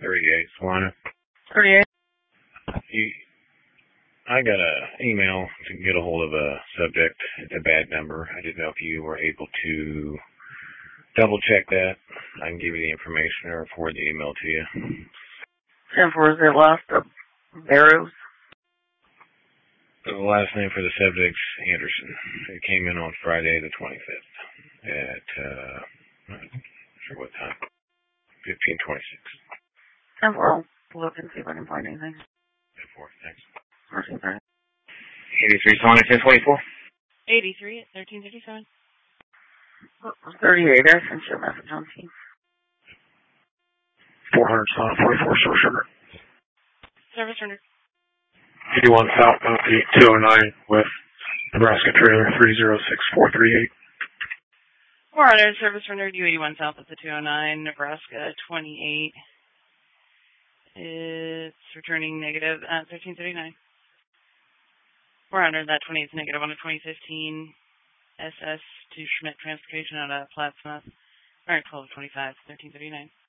38, Swana. 38. I got an email to get a hold of a subject. It's a bad number. I didn't know if you were able to double check that. I can give you the information or forward the email to you. 10-4, is it last of Barrows? The last name for the subject's Anderson. It came in on Friday the 25th at, not sure what time, 15:26. 10-4, I'll look and see if I can find anything. 10-4, thanks. 83, Sonic 1024. 83 at 1337. 38, I sent you a message on Teams. 400 Sonic 44, Source Sugar. Service rendered. 81 south of the 209 with Nebraska trailer 306438. 400, service rendered, U81 south of the 209, Nebraska 28. It's returning negative at 1339. 400, that 28 is negative on a 2015 SS to Schmidt Transportation out of Plattsmouth. Alright, 1225, 1339.